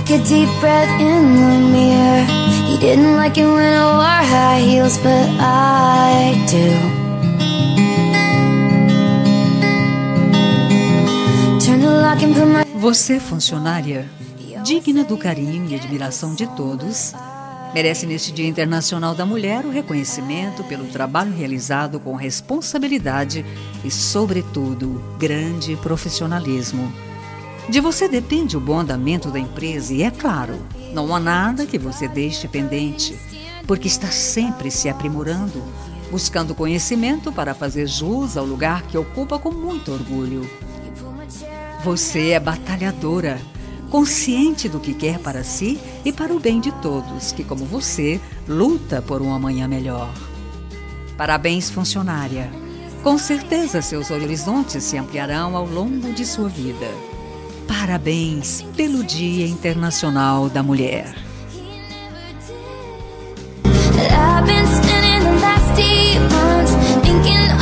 Took a deep breath in the mirror. He didn't like it when I wore high heels, but I do. Turn the lock and put my... Você, funcionária, digna do carinho e admiração de todos, merece neste Dia Internacional da Mulher o reconhecimento pelo trabalho realizado com responsabilidade e, sobretudo, grande profissionalismo. De você depende o bom andamento da empresa e, é claro, não há nada que você deixe pendente, porque está sempre se aprimorando, buscando conhecimento para fazer jus ao lugar que ocupa com muito orgulho. Você é batalhadora, consciente do que quer para si e para o bem de todos, que, como você, luta por um amanhã melhor. Parabéns, funcionária. Com certeza seus horizontes se ampliarão ao longo de sua vida. Parabéns pelo Dia Internacional da Mulher. I've been spending the last 8 months thinking